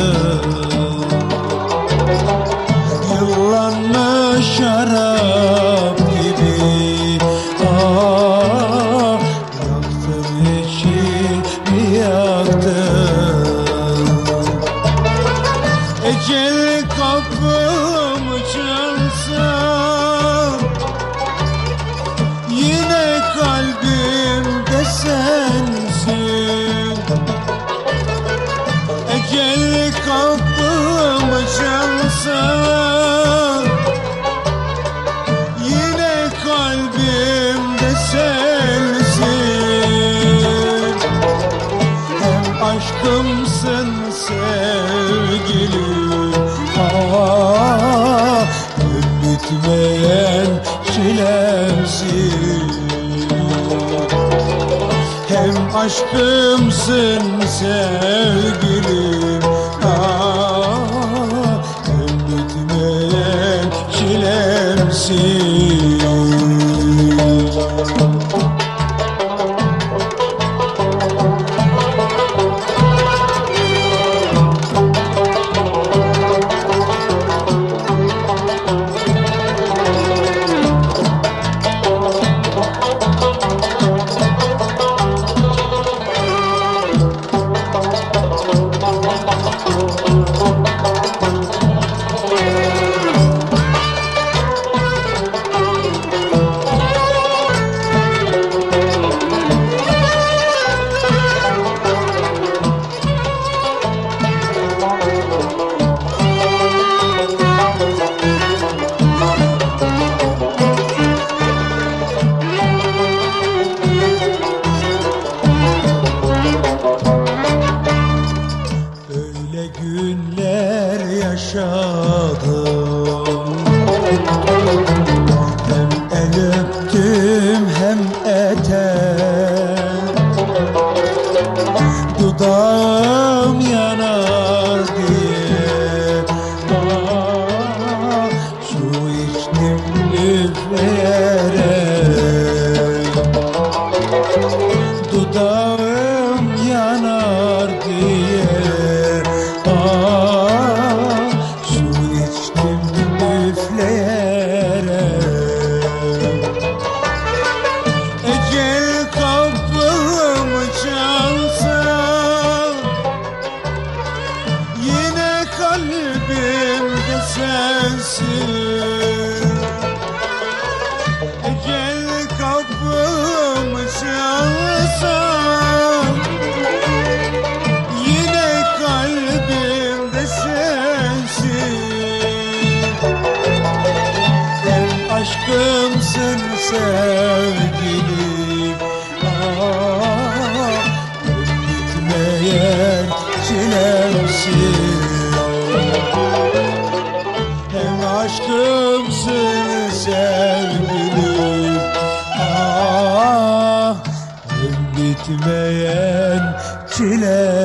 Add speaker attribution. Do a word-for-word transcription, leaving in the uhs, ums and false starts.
Speaker 1: Yıllanmış şarap gibi, ah, yaktın içimi yaktın. Ecel kapımı çalsa yine kalbimde sensin. Ecel kapımı çalsa yine kalbimde sensin. Hem aşkımsın sevgilim, ah, hem bitmeyen çilemsin. Hem aşkımsın sevgilim, ah, hem bitmeyen çilemsin. Günler yaşadım, hem el öptüm hem etek. Dudağım yanar diye, ah, su içtim üfleyerek. Dudağım yanar diye, ah, su içtim üfleyerek. Ecel kapımı çalsa yine kalbimde sensin. Ecel kapımı çalsa yine kalbimde sensin. Hem aşkımsın sevgilim, ah, hem bitmeyen çilemsin. Hem aşkımsın sevgilim, ah, hem bitmeyen çilemsin.